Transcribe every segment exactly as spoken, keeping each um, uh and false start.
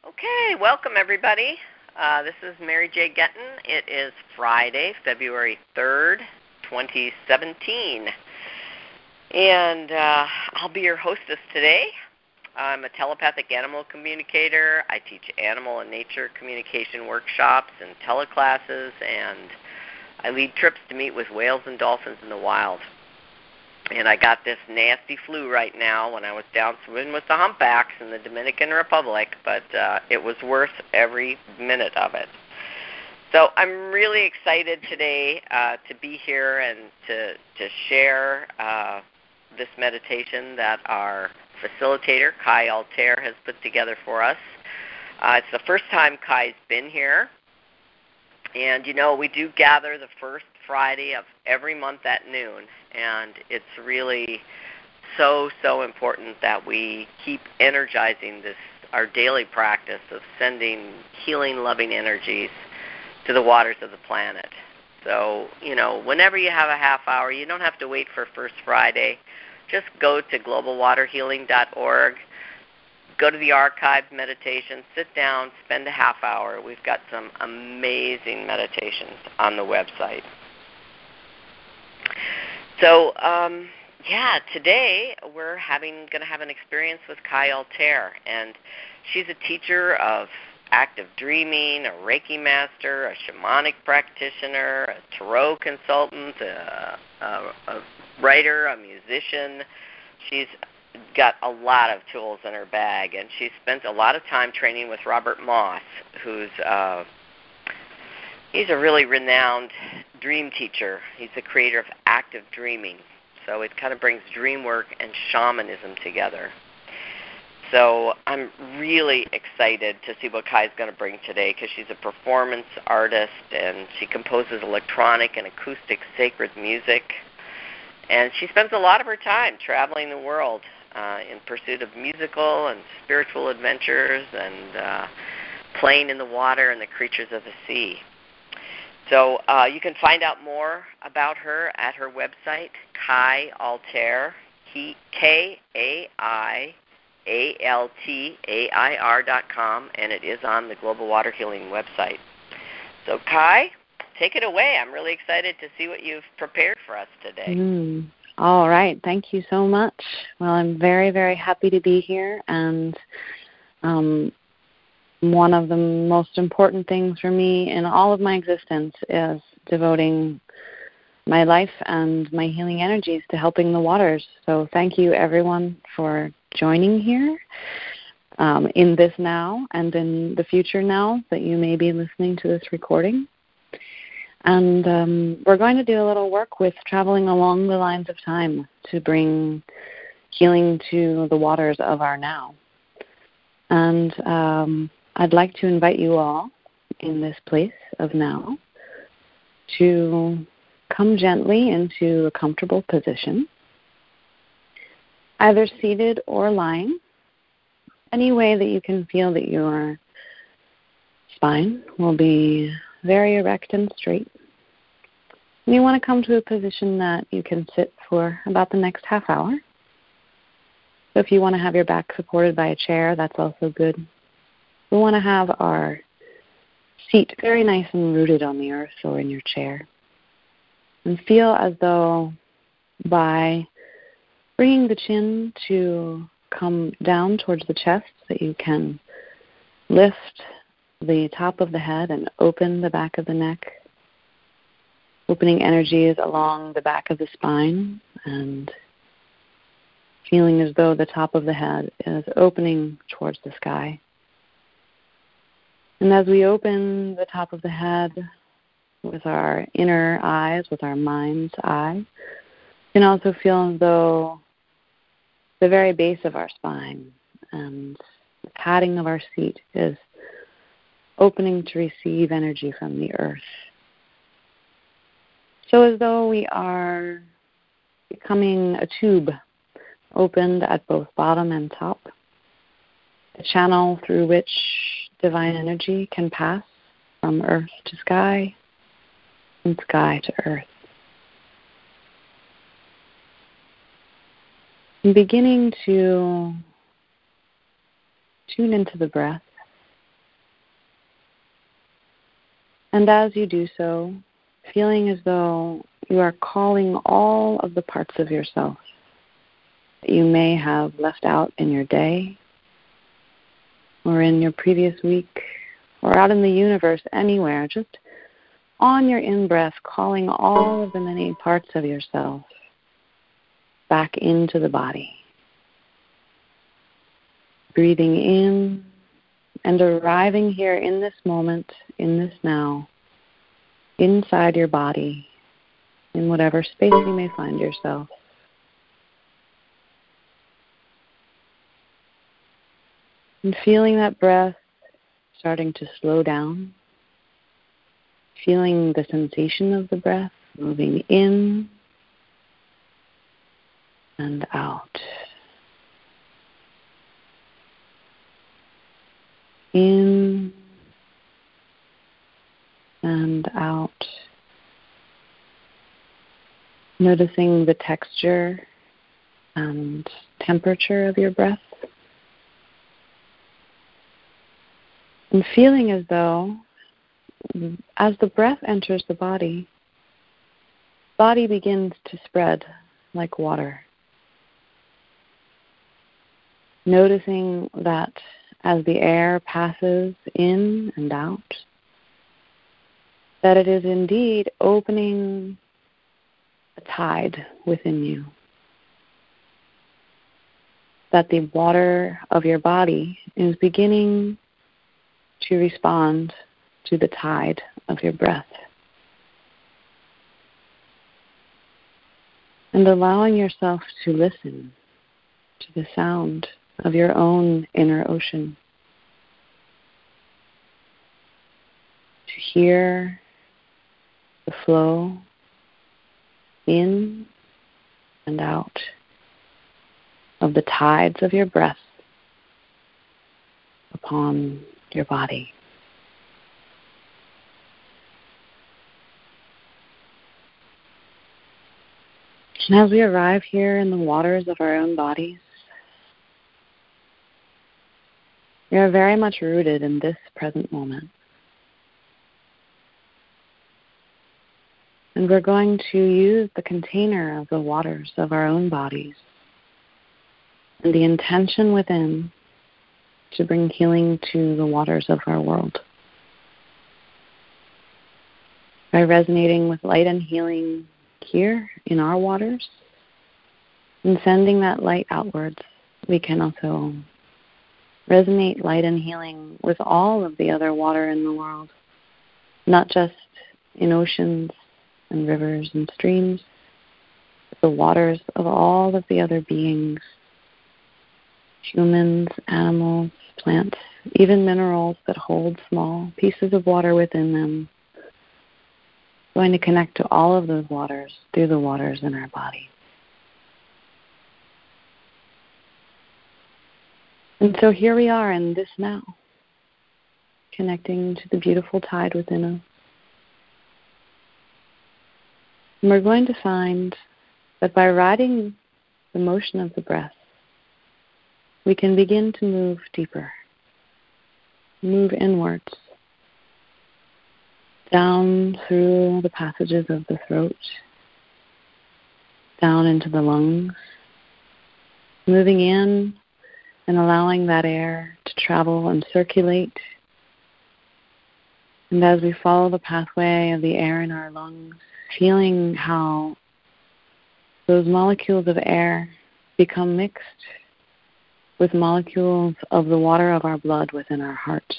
Okay, welcome everybody. Uh, this is Mary J. Getton. It is Friday, February third, twenty seventeen. And uh, I'll be your hostess today. I'm a telepathic animal communicator. I teach animal and nature communication workshops and teleclasses, and I lead trips to meet with whales and dolphins in the wild. And I got this nasty flu right now when I was down swimming with the humpbacks in the Dominican Republic, but uh, it was worth every minute of it. So I'm really excited today uh, to be here and to, to share uh, this meditation that our facilitator, Kai Altair, has put together for us. Uh, it's the first time Kai's been here. And, you know, we do gather the first Friday of every month at noon, and it's really so, so important that we keep energizing this, our daily practice of sending healing, loving energies to the waters of the planet. So, you know, whenever you have a half hour, you don't have to wait for First Friday. Just go to global water healing dot org. Go to the archived meditation, sit down, spend a half hour. We've got some amazing meditations on the website. So, um, yeah, today we're having going to have an experience with Kai Altair, and she's a teacher of active dreaming, a Reiki master, a shamanic practitioner, a tarot consultant, a, a, a writer, a musician. She's got a lot of tools in her bag, and she spent a lot of time training with Robert Moss, who's uh, he's a really renowned dream teacher. He's the creator of active dreaming, so it kind of brings dream work and shamanism together. So I'm really excited to see what Kai's going to bring today, because she's a performance artist, and she composes electronic and acoustic sacred music, and she spends a lot of her time traveling the world Uh, in pursuit of musical and spiritual adventures and uh, playing in the water and the creatures of the sea. So uh, you can find out more about her at her website, Kai Altair, K A I A L T A I R dot com, and it is on the Global Water Healing website. So Kai, take it away. I'm really excited to see what you've prepared for us today. Mm. All right. Thank you so much. Well, I'm very, very happy to be here. And um, one of the most important things for me in all of my existence is devoting my life and my healing energies to helping the waters. So thank you, everyone, for joining here um, in this now and in the future now that you may be listening to this recording. And um, we're going to do a little work with traveling along the lines of time to bring healing to the waters of our now. And um, I'd like to invite you all in this place of now to come gently into a comfortable position, either seated or lying, any way that you can feel that your spine will be very erect and straight. And you want to come to a position that you can sit for about the next half hour. So if you want to have your back supported by a chair, that's also good. We want to have our seat very nice and rooted on the earth or in your chair. And feel as though by bringing the chin to come down towards the chest, that you can lift the top of the head and open the back of the neck, opening energies along the back of the spine and feeling as though the top of the head is opening towards the sky. And as we open the top of the head with our inner eyes, with our mind's eye, you can also feel as though the very base of our spine and the padding of our seat is opening to receive energy from the earth. So as though we are becoming a tube opened at both bottom and top, a channel through which divine energy can pass from earth to sky and sky to earth. And beginning to tune into the breath And as you do so, feeling as though you are calling all of the parts of yourself that you may have left out in your day or in your previous week or out in the universe anywhere, just on your in-breath, calling all of the many parts of yourself back into the body. Breathing in and arriving here in this moment, in this now, inside your body, in whatever space you may find yourself. And feeling that breath starting to slow down, feeling the sensation of the breath moving in and out. In and out. Noticing the texture and temperature of your breath. And feeling as though, as the breath enters the body, the body begins to spread like water. Noticing that as the air passes in and out, that it is indeed opening a tide within you. That the water of your body is beginning to respond to the tide of your breath. And allowing yourself to listen to the sound of your own inner ocean. To hear the flow in and out of the tides of your breath upon your body. And as we arrive here in the waters of our own bodies, we are very much rooted in this present moment. And we're going to use the container of the waters of our own bodies and the intention within to bring healing to the waters of our world. By resonating with light and healing here in our waters and sending that light outwards, we can also resonate light and healing with all of the other water in the world, not just in oceans and rivers and streams, but the waters of all of the other beings, humans, animals, plants, even minerals that hold small pieces of water within them, going to connect to all of those waters through the waters in our body. And so here we are in this now, connecting to the beautiful tide within us. And we're going to find that by riding the motion of the breath, we can begin to move deeper, move inwards, down through the passages of the throat, down into the lungs, moving in and allowing that air to travel and circulate. And as we follow the pathway of the air in our lungs, feeling how those molecules of air become mixed with molecules of the water of our blood within our hearts.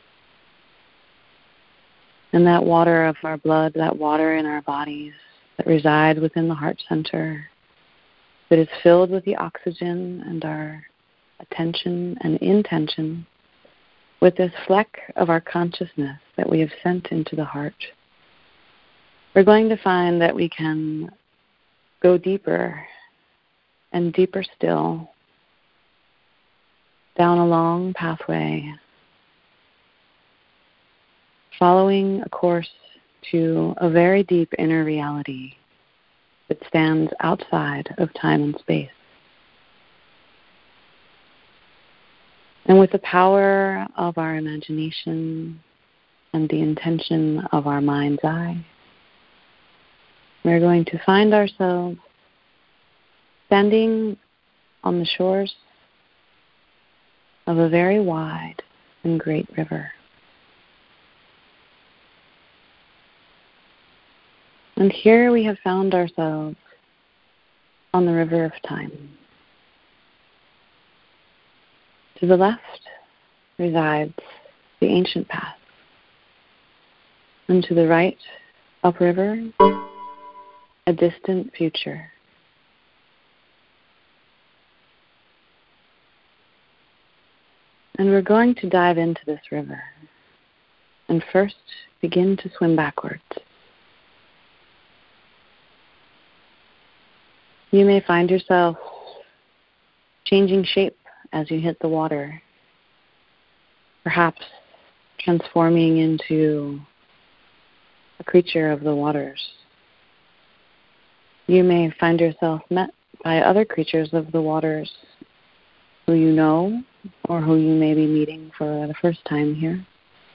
And that water of our blood, that water in our bodies that resides within the heart center, that is filled with the oxygen and our attention and intention, with this fleck of our consciousness that we have sent into the heart, we're going to find that we can go deeper and deeper still down a long pathway, following a course to a very deep inner reality that stands outside of time and space. And with the power of our imagination and the intention of our mind's eye, we're going to find ourselves standing on the shores of a very wide and great river. And here we have found ourselves on the river of time. To the left resides the ancient past, and to the right, upriver, a distant future. And we're going to dive into this river and first begin to swim backwards. You may find yourself changing shape as you hit the water, perhaps transforming into a creature of the waters. You may find yourself met by other creatures of the waters who you know or who you may be meeting for the first time here.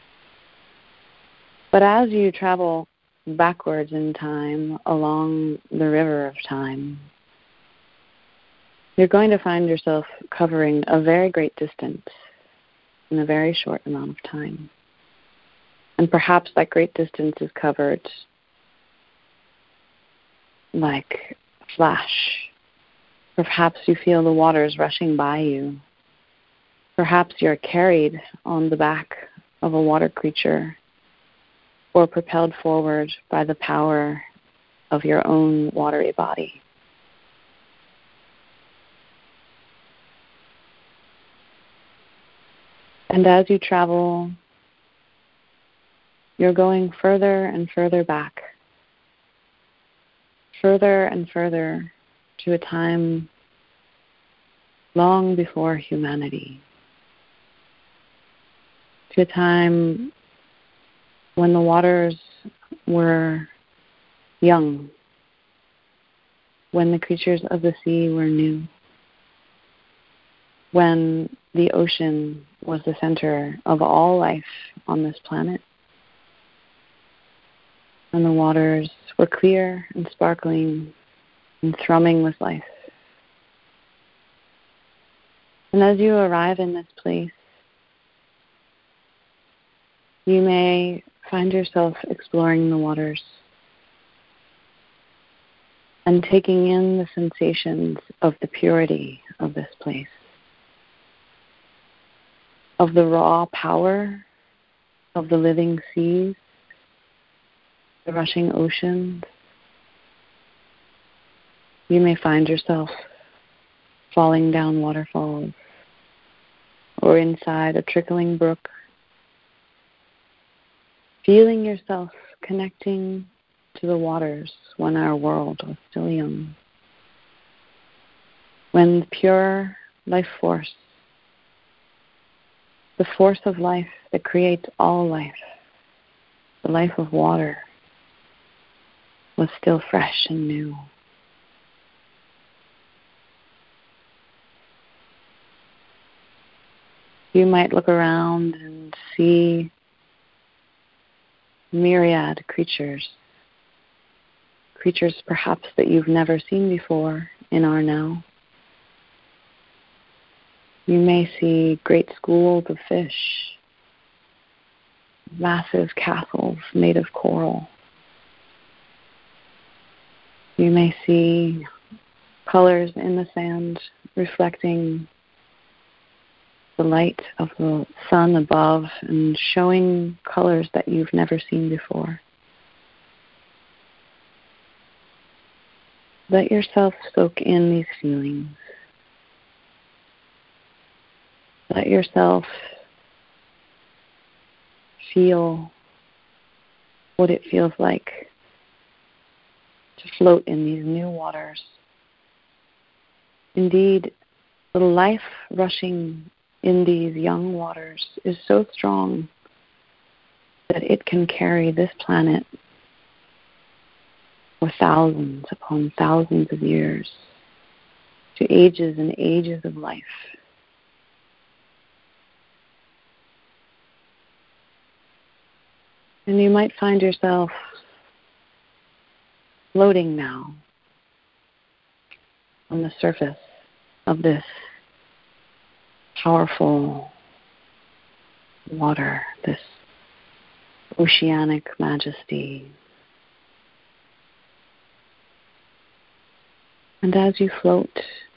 But as you travel backwards in time along the river of time, you're going to find yourself covering a very great distance in a very short amount of time. And perhaps that great distance is covered like a flash. Perhaps you feel the waters rushing by you. Perhaps you're carried on the back of a water creature or propelled forward by the power of your own watery body. And as you travel, you're going further and further back, further and further to a time long before humanity, to a time when the waters were young, when the creatures of the sea were new, when the ocean was the center of all life on this planet, and the waters were clear and sparkling and thrumming with life. And as you arrive in this place, you may find yourself exploring the waters and taking in the sensations of the purity of this place, of the raw power of the living seas, the rushing oceans. You may find yourself falling down waterfalls or inside a trickling brook, feeling yourself connecting to the waters when our world was still young, when the pure life force, the force of life that creates all life, the life of water, was still fresh and new. You might look around and see myriad creatures, creatures perhaps that you've never seen before in our now. You may see great schools of fish, massive castles made of coral. You may see colors in the sand reflecting the light of the sun above and showing colors that you've never seen before. Let yourself soak in these feelings. Let yourself feel what it feels like to float in these new waters. Indeed, the life rushing in these young waters is so strong that it can carry this planet for thousands upon thousands of years, to ages and ages of life. And you might find yourself floating now on the surface of this powerful water, this oceanic majesty. And as you float,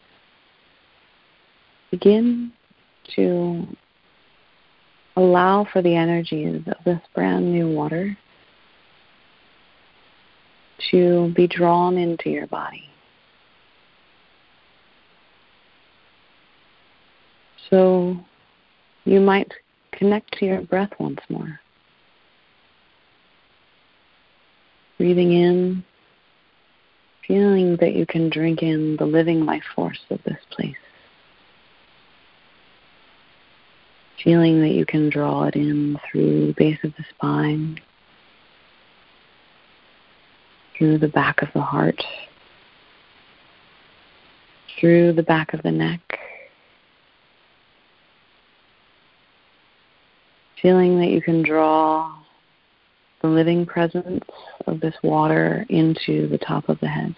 begin to allow for the energies of this brand new water to be drawn into your body. So you might connect to your breath once more. Breathing in, feeling that you can drink in the living life force of this place. Feeling that you can draw it in through the base of the spine, through the back of the heart, through the back of the neck. Feeling that you can draw the living presence of this water into the top of the head.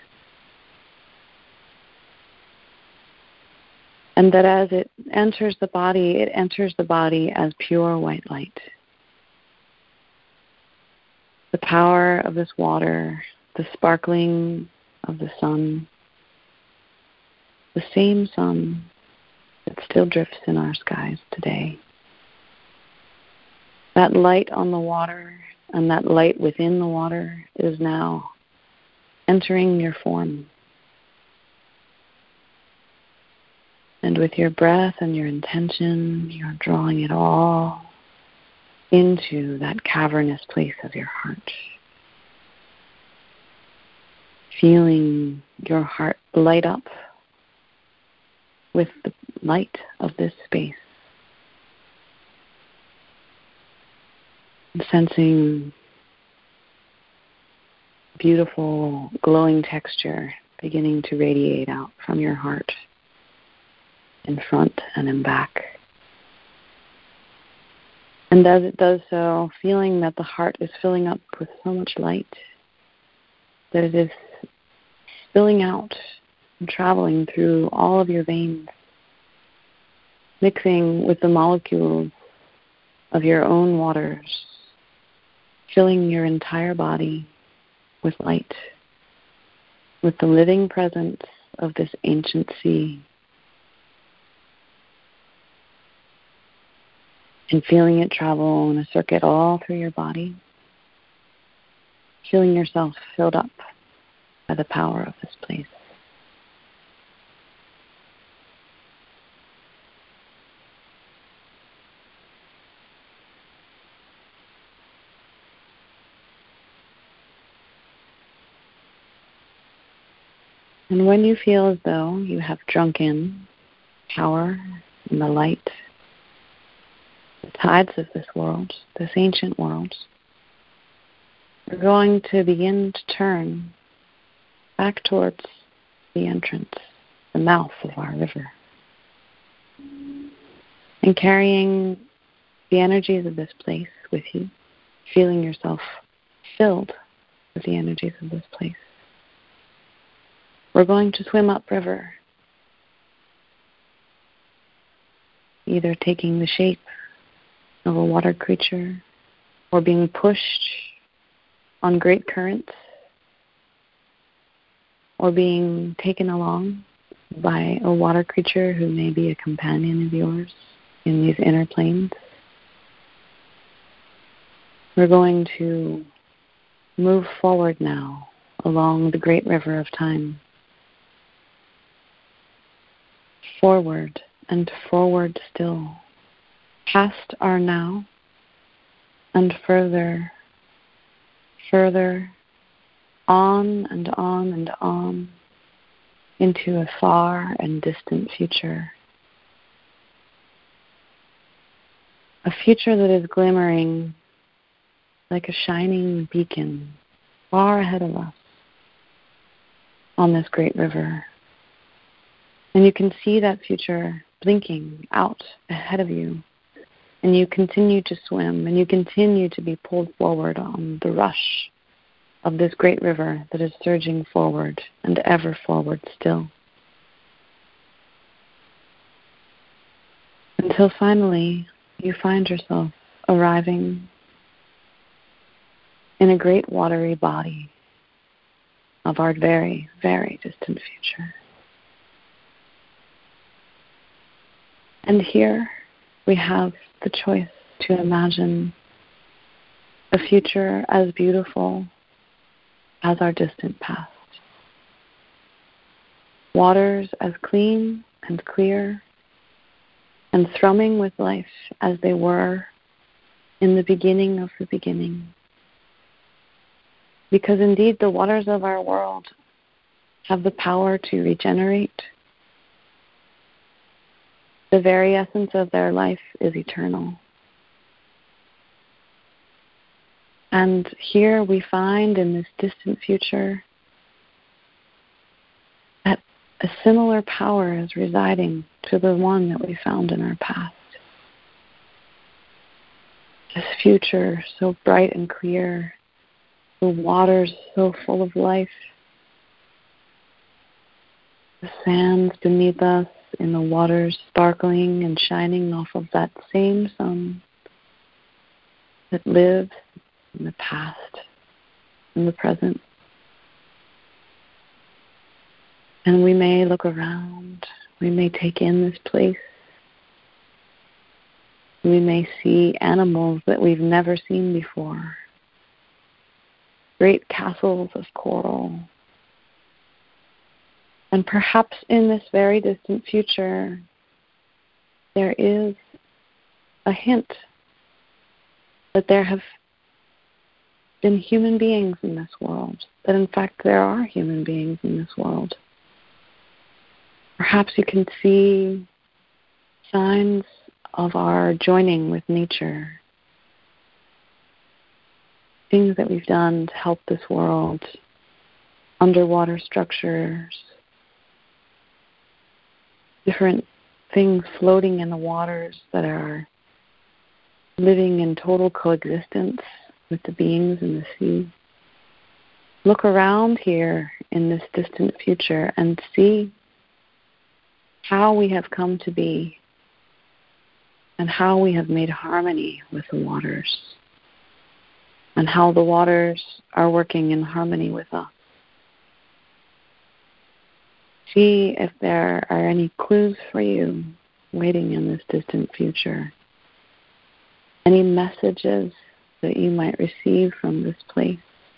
And that as it enters the body, it enters the body as pure white light. The power of this water, the sparkling of the sun, the same sun that still drifts in our skies today. That light on the water and that light within the water is now entering your form. And with your breath and your intention, you're drawing it all into that cavernous place of your heart. Feeling your heart light up with the light of this space. Sensing beautiful glowing texture beginning to radiate out from your heart, in front and in back. And as it does so, feeling that the heart is filling up with so much light that it is spilling out and traveling through all of your veins, mixing with the molecules of your own waters, filling your entire body with light, with the living presence of this ancient sea. And feeling it travel in a circuit all through your body, feeling yourself filled up by the power of this place. And when you feel as though you have drunk in power and the light, the tides of this world, this ancient world, we're going to begin to turn back towards the entrance, the mouth of our river. And carrying the energies of this place with you, feeling yourself filled with the energies of this place. We're going to swim upriver, either taking the shape of a water creature or being pushed on great currents or being taken along by a water creature who may be a companion of yours in these inner planes. We're going to move forward now along the great river of time. Forward and forward still, past our now and further, further, on and on and on into a far and distant future. A future that is glimmering like a shining beacon far ahead of us on this great river. And you can see that future blinking out ahead of you and you continue to swim, and you continue to be pulled forward on the rush of this great river that is surging forward and ever forward still. Until finally you find yourself arriving in a great watery body of our very, very distant future. And here we have the choice to imagine a future as beautiful as our distant past. Waters as clean and clear and thrumming with life as they were in the beginning of the beginning. Because indeed the waters of our world have the power to regenerate. The very essence of their life is eternal. And here we find in this distant future that a similar power is residing to the one that we found in our past. This future so bright and clear, the waters so full of life, the sands beneath us in the waters sparkling and shining off of that same sun that lives in the past, in the present. And we may look around, we may take in this place, we may see animals that we've never seen before, great castles of coral. And perhaps in this very distant future, there is a hint that there have been human beings in this world, that in fact there are human beings in this world. Perhaps you can see signs of our joining with nature, things that we've done to help this world, underwater structures, different things floating in the waters that are living in total coexistence with the beings in the sea. Look around here in this distant future and see how we have come to be and how we have made harmony with the waters and how the waters are working in harmony with us. See if there are any clues for you waiting in this distant future. Any messages that you might receive from this place.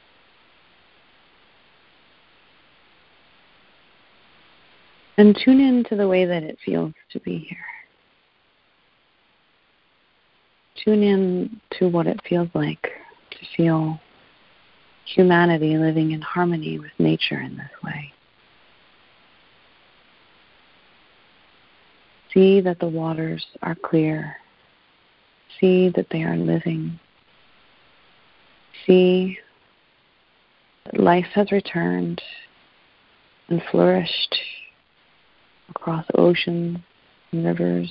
And tune in to the way that it feels to be here. Tune in to what it feels like to feel humanity living in harmony with nature in this way. See that the waters are clear. See that they are living. See that life has returned and flourished across oceans and rivers,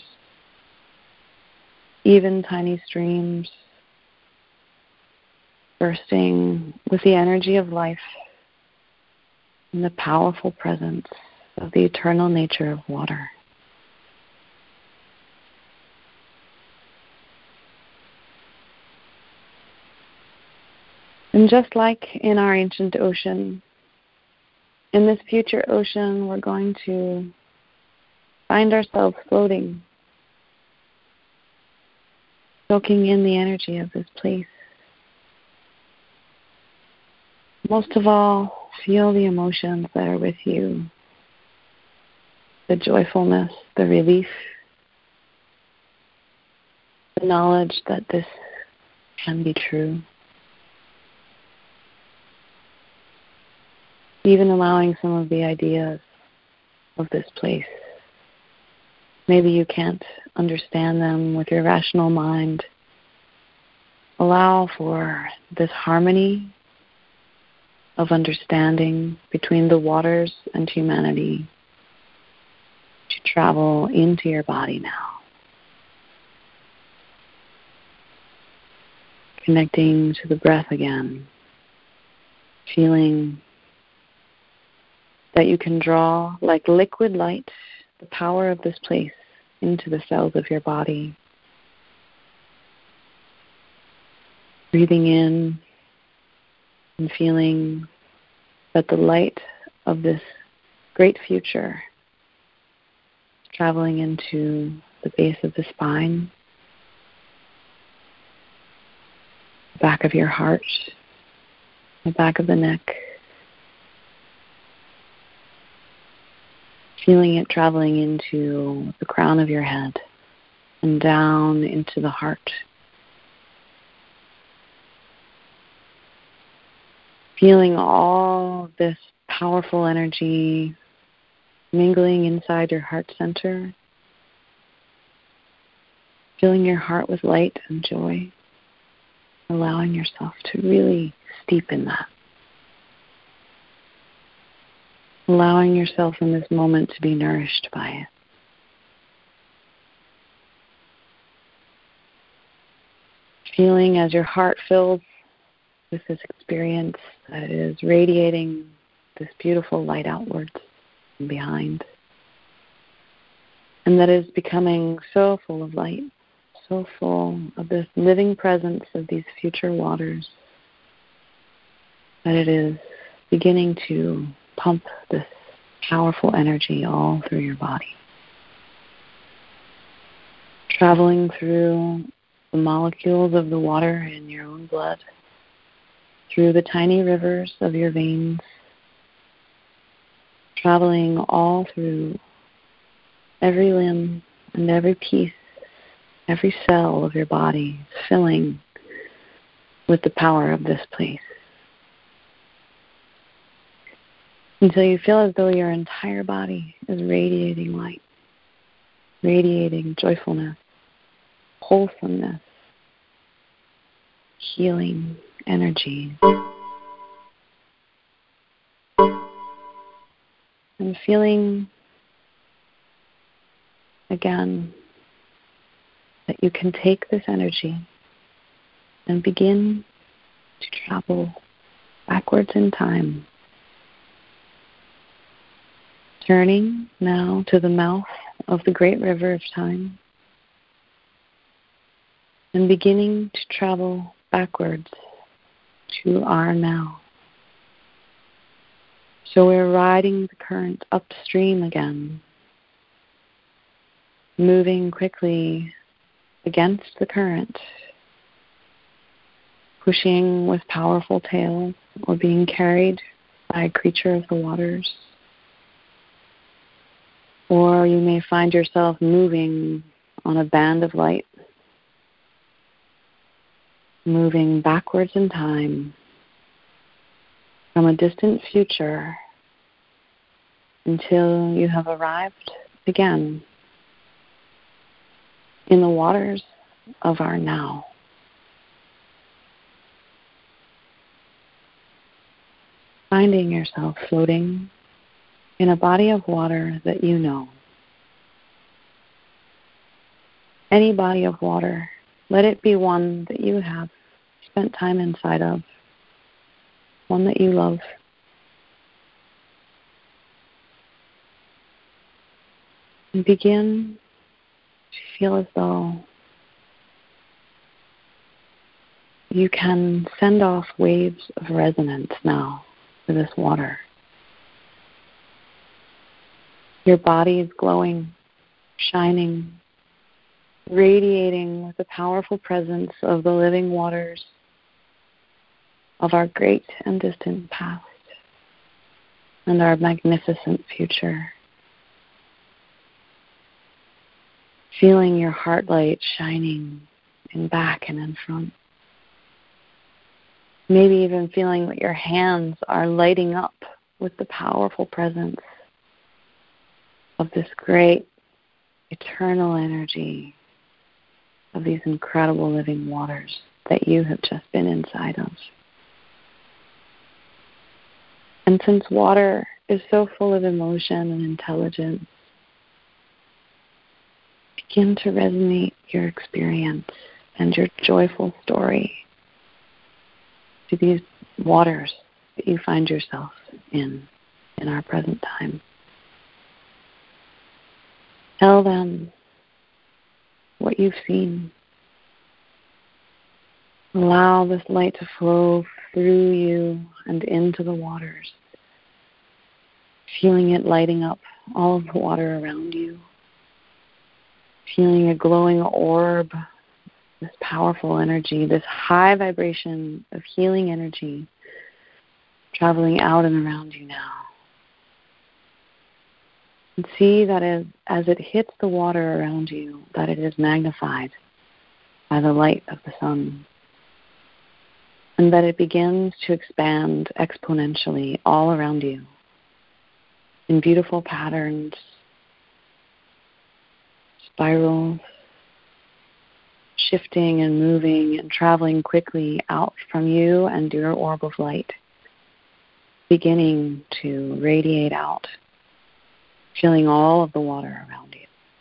even tiny streams bursting with the energy of life and the powerful presence of the eternal nature of water. And just like in our ancient ocean, in this future ocean, we're going to find ourselves floating, soaking in the energy of this place. Most of all, feel the emotions that are with you, the joyfulness, the relief, the knowledge that this can be true. Even allowing some of the ideas of this place. Maybe you can't understand them with your rational mind. Allow for this harmony of understanding between the waters and humanity to travel into your body now. Connecting to the breath again, feeling that you can draw like liquid light the power of this place into the cells of your body. Breathing in and feeling that the light of this great future is traveling into the base of the spine, the back of your heart, the back of the neck, feeling it traveling into the crown of your head and down into the heart. Feeling all this powerful energy mingling inside your heart center. Filling your heart with light and joy. Allowing yourself to really steep in that. Allowing yourself in this moment to be nourished by it. Feeling as your heart fills with this experience that is radiating this beautiful light outwards and behind. And that is becoming so full of light, so full of this living presence of these future waters, that it is beginning to pump this powerful energy all through your body. Traveling through the molecules of the water in your own blood, through the tiny rivers of your veins, traveling all through every limb and every piece, every cell of your body, filling with the power of this place. Until you feel as though your entire body is radiating light, radiating joyfulness, wholesomeness, healing energy. And feeling again that you can take this energy and begin to travel backwards in time. Turning now to the mouth of the great river of time and beginning to travel backwards to our now. So we're riding the current upstream again, moving quickly against the current, pushing with powerful tails or being carried by a creature of the waters. Or you may find yourself moving on a band of light, moving backwards in time from a distant future until you have arrived again in the waters of our now. Finding yourself floating in a body of water that you know. Any body of water, let it be one that you have spent time inside of, one that you love. And begin to feel as though you can send off waves of resonance now to this water. Your body is glowing, shining, radiating with the powerful presence of the living waters of our great and distant past and our magnificent future. Feeling your heart light shining in back and in front. Maybe even feeling that your hands are lighting up with the powerful presence of this great eternal energy of these incredible living waters that you have just been inside of. And since water is so full of emotion and intelligence, begin to resonate your experience and your joyful story to these waters that you find yourself in, in our present time. Tell them what you've seen. Allow this light to flow through you and into the waters, feeling it lighting up all of the water around you, feeling a glowing orb, this powerful energy, this high vibration of healing energy traveling out and around you now. And see that as, as it hits the water around you, that it is magnified by the light of the sun, and that it begins to expand exponentially all around you in beautiful patterns, spirals, shifting and moving and traveling quickly out from you and your orb of light, beginning to radiate out, filling all of the water around you.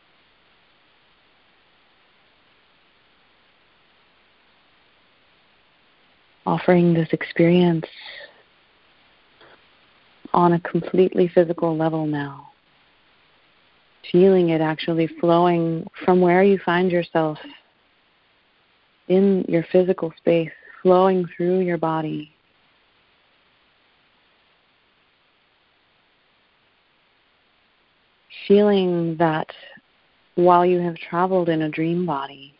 Offering this experience on a completely physical level now. Feeling it actually flowing from where you find yourself in your physical space, flowing through your body. Feeling that while you have traveled in a dream body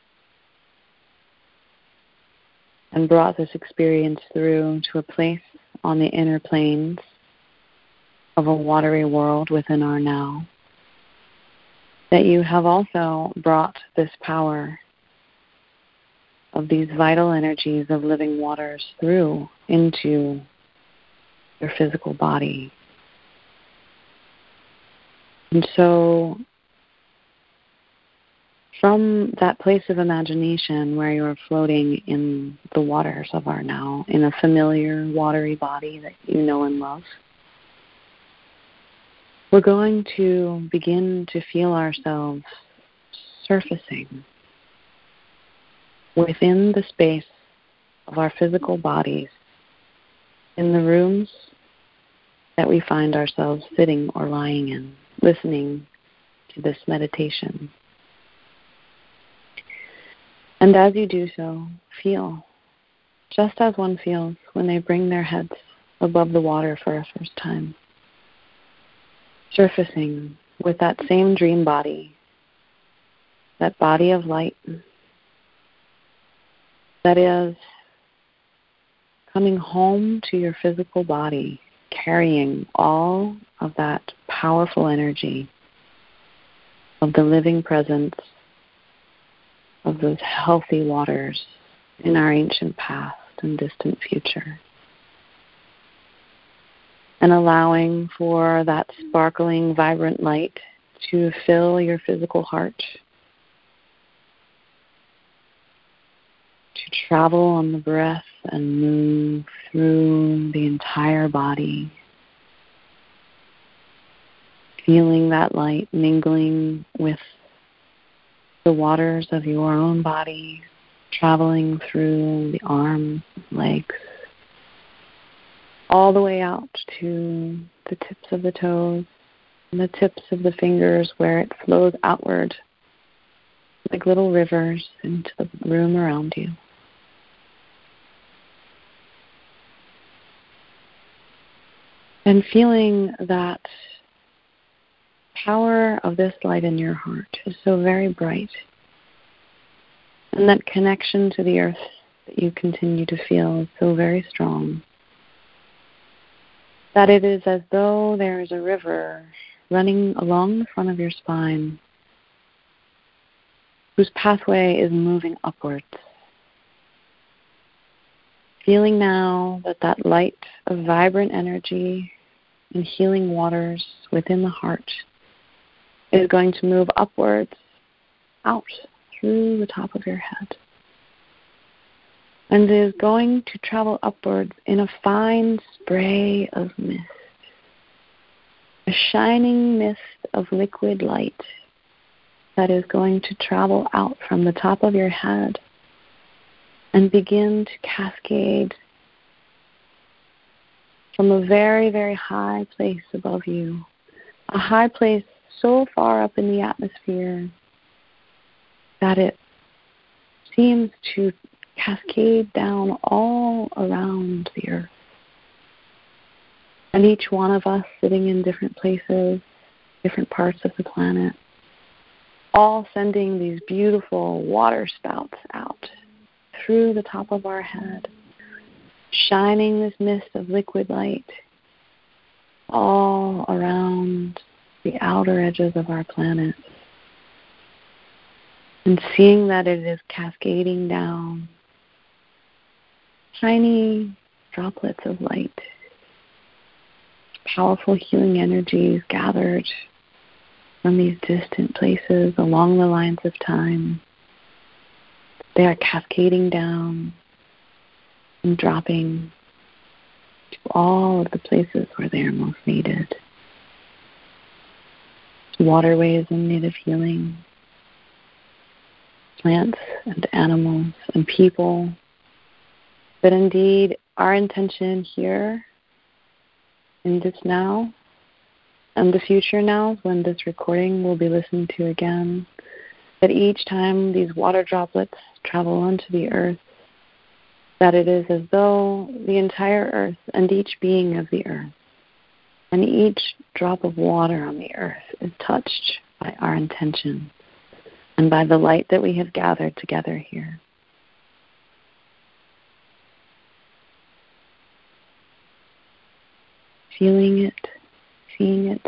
and brought this experience through to a place on the inner planes of a watery world within our now, that you have also brought this power of these vital energies of living waters through into your physical body. And so from that place of imagination where you're floating in the waters of our now, in a familiar watery body that you know and love, we're going to begin to feel ourselves surfacing within the space of our physical bodies in the rooms that we find ourselves sitting or lying in, listening to this meditation. And as you do so, feel just as one feels when they bring their heads above the water for a first time, surfacing with that same dream body, that body of light that is coming home to your physical body, carrying all of that powerful energy of the living presence of those healthy waters in our ancient past and distant future. And allowing for that sparkling, vibrant light to fill your physical heart, to travel on the breath and move through the entire body, feeling that light mingling with the waters of your own body, traveling through the arms, legs, all the way out to the tips of the toes and the tips of the fingers, where it flows outward like little rivers into the room around you. And feeling that power of this light in your heart is so very bright, and that connection to the earth that you continue to feel is so very strong, that it is as though there is a river running along the front of your spine whose pathway is moving upwards. Feeling now that that light of vibrant energy and healing waters within the heart is going to move upwards, out through the top of your head, and is going to travel upwards in a fine spray of mist, a shining mist of liquid light that is going to travel out from the top of your head and begin to cascade from a very, very high place above you, a high place so far up in the atmosphere that it seems to cascade down all around the earth. And each one of us sitting in different places, different parts of the planet, all sending these beautiful water spouts out through the top of our head, shining this mist of liquid light all around the outer edges of our planet, and seeing that it is cascading down tiny droplets of light, powerful healing energies gathered from these distant places along the lines of time. They are cascading down and dropping to all of the places where they are most needed. Waterways in need of healing, plants and animals and people. But indeed, our intention here in this now and the future now, when this recording will be listened to again, that each time these water droplets travel onto the earth, that it is as though the entire earth and each being of the earth and each drop of water on the earth is touched by our intention and by the light that we have gathered together here. Feeling it, seeing it,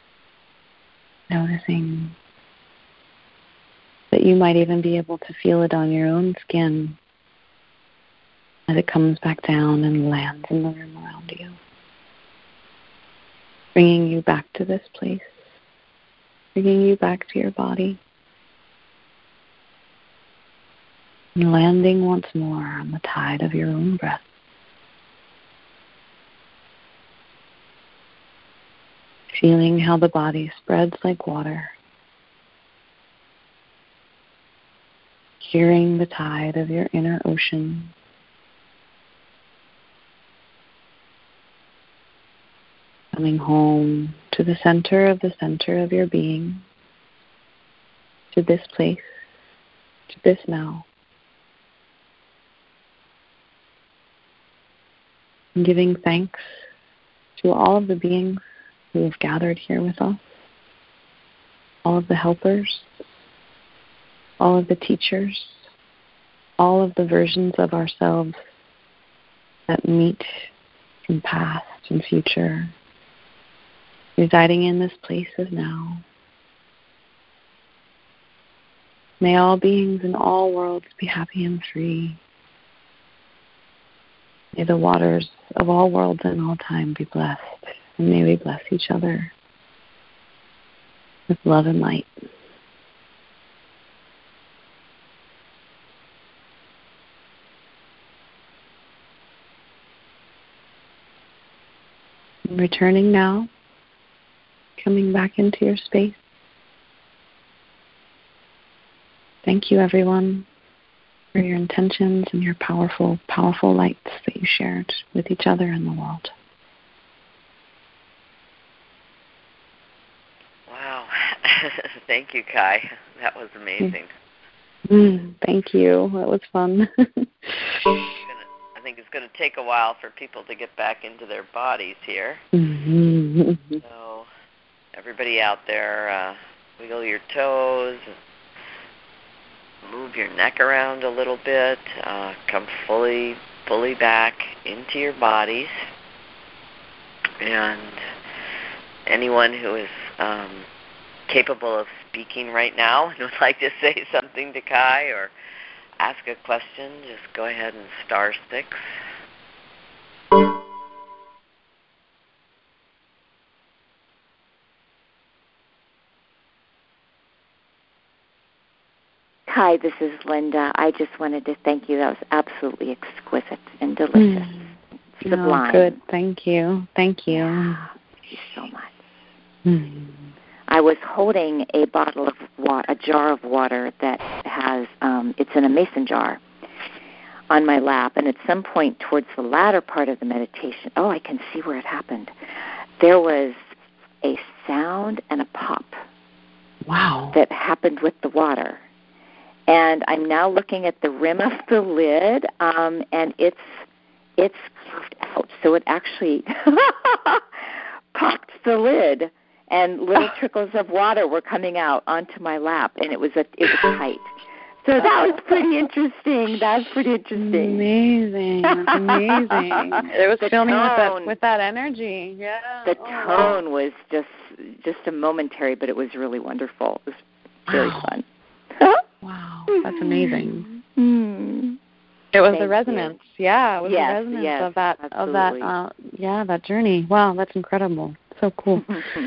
noticing that you might even be able to feel it on your own skin as it comes back down and lands in the room around you, bringing you back to this place, bringing you back to your body, and landing once more on the tide of your own breath. Feeling how the body spreads like water, hearing the tide of your inner ocean, coming home to the center of the center of your being, to this place, to this now. And giving thanks to all of the beings who have gathered here with us, all of the helpers, all of the teachers, all of the versions of ourselves that meet from past and future, residing in this place of now. May all beings in all worlds be happy and free. May the waters of all worlds and all time be blessed, and may we bless each other with love and light. And returning now, coming back into your space. Thank you, everyone, for your intentions and your powerful, powerful lights that you shared with each other and the world. Wow. Thank you, Kai. That was amazing. Mm, thank you. That was fun. I think it's going to take a while for people to get back into their bodies here. Mm-hmm. So everybody out there, uh, wiggle your toes, move your neck around a little bit, uh, come fully, fully back into your bodies. And anyone who is um, capable of speaking right now and would like to say something to Kai or ask a question, just go ahead and star six. Hi, this is Linda. I just wanted to thank you. That was absolutely exquisite and delicious. Mm. Sublime. Oh, good. Thank you. Thank you. Yeah, thank you so much. Mm. I was holding a bottle of water, a jar of water that has, um, it's in a mason jar. on my lap. And at some point towards the latter part of the meditation, oh, I can see where it happened. There was a sound and a pop. Wow. That happened with the water. And I'm now looking at the rim of the lid, um, and it's it's carved out. So it actually popped the lid, and little trickles of water were coming out onto my lap, and it was a, it was tight. So that was pretty interesting. That was pretty interesting. Amazing. That's amazing. It was the filming with tone, that, with that energy. Yeah. The oh, tone wow. was just just a momentary, but it was really wonderful. It was very wow. fun. Wow. That's amazing. Mm. It was Thank the resonance. You. Yeah, it was yes, the resonance yes, of that absolutely. of that uh, yeah, that journey. Wow, that's incredible. So cool.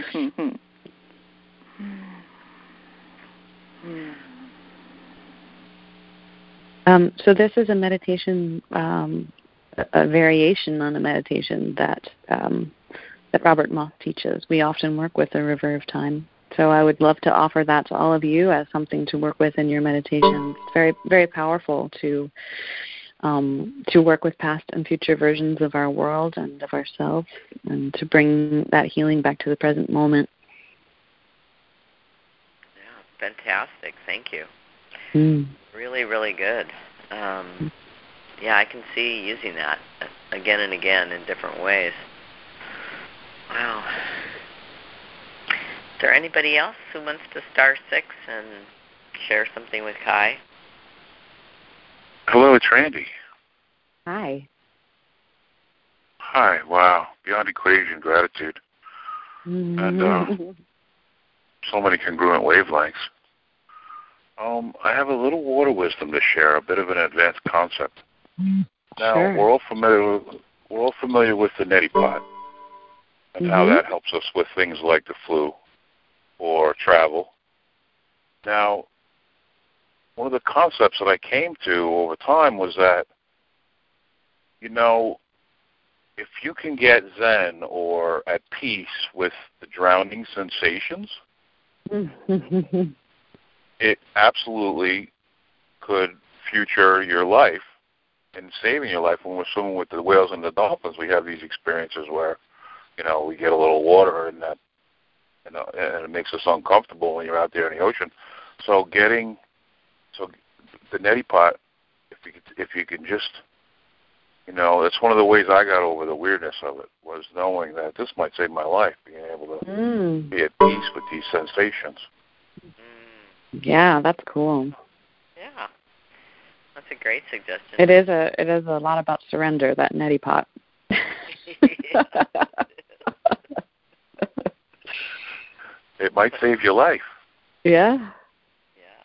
um, so this is a meditation, um, a, a variation on a meditation that um, that Robert Moss teaches. We often work with the River of Time. So I would love to offer that to all of you as something to work with in your meditation. It's very, very powerful to um, to work with past and future versions of our world and of ourselves, and to bring that healing back to the present moment. Yeah, fantastic. Thank you. Mm. Really, really good. Um, yeah, I can see using that again and again in different ways. Wow. Is there anybody else who wants to star six and share something with Kai? Hello, it's Randy. Hi. Hi, wow. Beyond equation, gratitude. Mm-hmm. And uh, so many congruent wavelengths. Um, I have a little water wisdom to share, a bit of an advanced concept. Now, sure. we're all familiar with, we're all familiar with the neti pot and mm-hmm. how that helps us with things like the flu or travel. Now, one of the concepts that I came to over time was that, you know, if you can get zen or at peace with the drowning sensations, it absolutely could future your life and saving your life. When we're swimming with the whales and the dolphins, we have these experiences where, you know, we get a little water and that, you know, and it makes us uncomfortable when you're out there in the ocean. So getting, so the neti pot, if you could, if you can just, you know, that's one of the ways I got over the weirdness of it, was knowing that this might save my life, being able to mm. be at peace with these sensations. Yeah, that's cool. Yeah, that's a great suggestion. It is a it is a lot about surrender, that neti pot. It might save your life. Yeah. Yeah.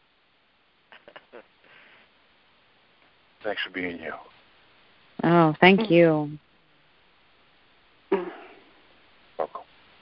Thanks for being you. Oh, thank you. Welcome.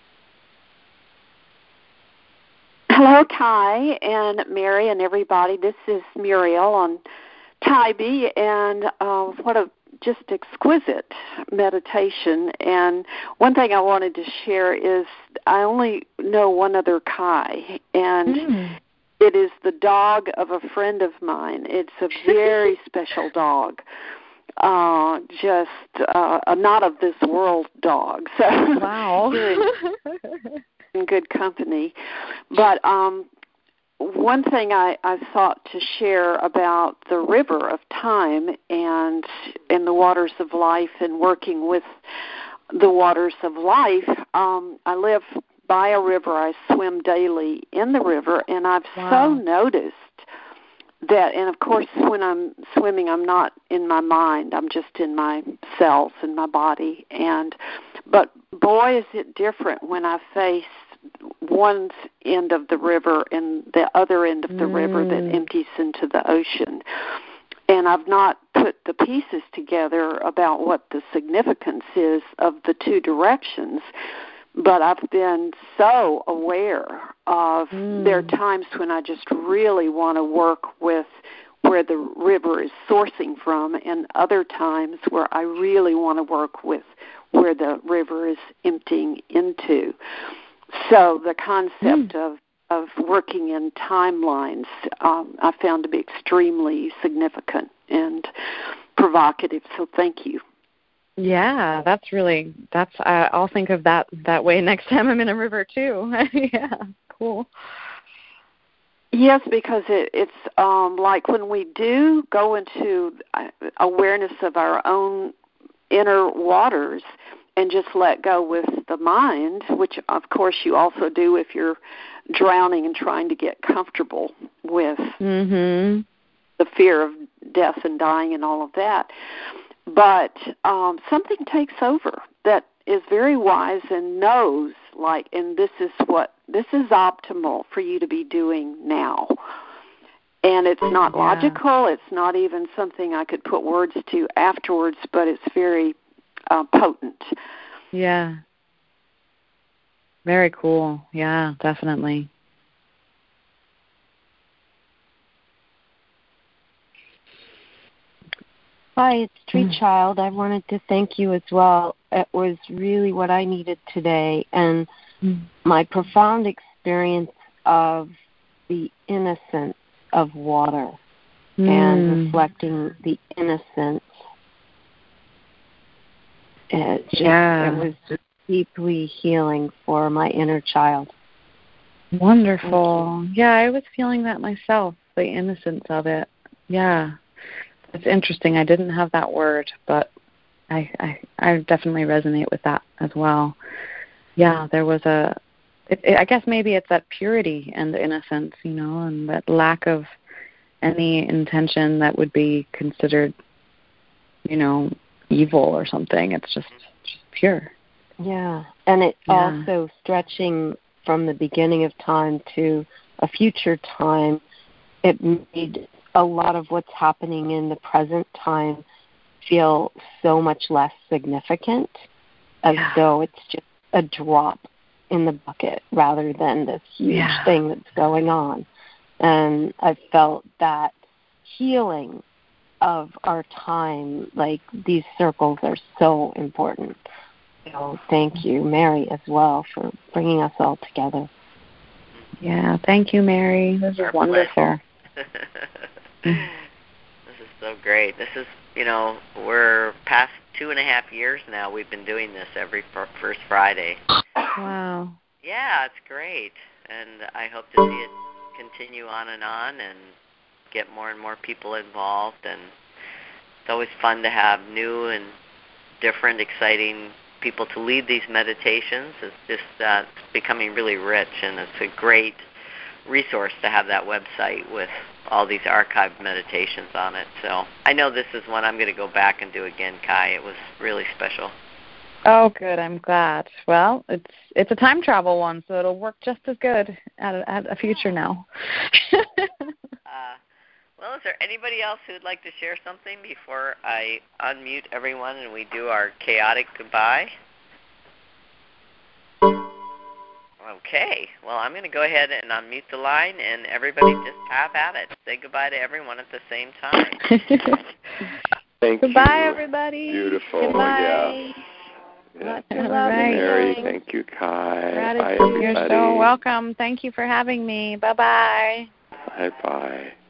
Hello, Kai and Mary and everybody. This is Muriel on Tybee, and uh, what a just exquisite meditation. And one thing I wanted to share is I only know one other Kai, and mm. it is the dog of a friend of mine. It's a very special dog. Uh, just uh, a not of this world dog. So wow. in good company. But um, one thing I, I thought to share about the river of time and and the waters of life and working with the waters of life, um, I live by a river. I swim daily in the river, and I've wow. so noticed that, and of course when I'm swimming, I'm not in my mind. I'm just in my cells in my body. And but boy, is it different when I face one end of the river and the other end of the mm. river that empties into the ocean. And I've not put the pieces together about what the significance is of the two directions, but I've been so aware of mm. there are times when I just really want to work with where the river is sourcing from, and other times where I really want to work with where the river is emptying into. So the concept mm. of, of working in timelines um, I found to be extremely significant and provocative. So thank you. Yeah, that's really, that's, uh, I'll think of that that way next time I'm in a river too. Yeah, cool. Yes, because it, it's um, like when we do go into awareness of our own inner waters and just let go with the mind, which of course you also do if you're drowning and trying to get comfortable with mm-hmm. the fear of death and dying and all of that. But um, something takes over that is very wise and knows, like, and this is what, this is optimal for you to be doing now. And it's not yeah. logical. It's not even something I could put words to afterwards, but it's very uh, potent. Yeah. Very cool. Yeah, definitely. Hi, it's Tree mm. Child. I wanted to thank you as well. It was really what I needed today, and mm. my profound experience of the innocence of water mm. and reflecting the innocence. It, just, yeah. it was just deeply healing for my inner child. Wonderful. Yeah, I was feeling that myself, the innocence of it. Yeah. It's interesting. I didn't have that word, but I, I I definitely resonate with that as well. Yeah, there was a, it, it, I guess maybe it's that purity and the innocence, you know, and that lack of any intention that would be considered, you know, evil or something. It's just, just pure. Yeah, and it yeah. also stretching from the beginning of time to a future time, it made a lot of what's happening in the present time feel so much less significant, as yeah. though it's just a drop in the bucket rather than this huge yeah. thing that's going on. And I felt that healing of our time, like these circles are so important. So thank you, Mary, as well, for bringing us all together. Yeah, thank you, Mary. This is wonderful. This is so great. This is, you know, we're past two and a half years now. We've been doing this every first Friday. Wow. Yeah, it's great. And I hope to see it continue on and on and get more and more people involved. And it's always fun to have new and different, exciting people to lead these meditations. It's just uh, it's becoming really rich, and it's a great resource to have that website with all these archived meditations on it. So I know this is one I'm going to go back and do again, Kai. It was really special. Oh, good. I'm glad. Well, it's it's a time travel one, so it'll work just as good at a, at a future now. uh, well, is there anybody else who would like to share something before I unmute everyone and we do our chaotic goodbye? Okay. Well, I'm going to go ahead and unmute the line, and everybody just have at it. Say goodbye to everyone at the same time. Thank goodbye, you. Goodbye, everybody. Beautiful. Goodbye. Yeah. Yeah. All right. Mary, thank you, Kai. Gratitude. Bye, everybody. You're so welcome. Thank you for having me. Bye-bye. Bye-bye.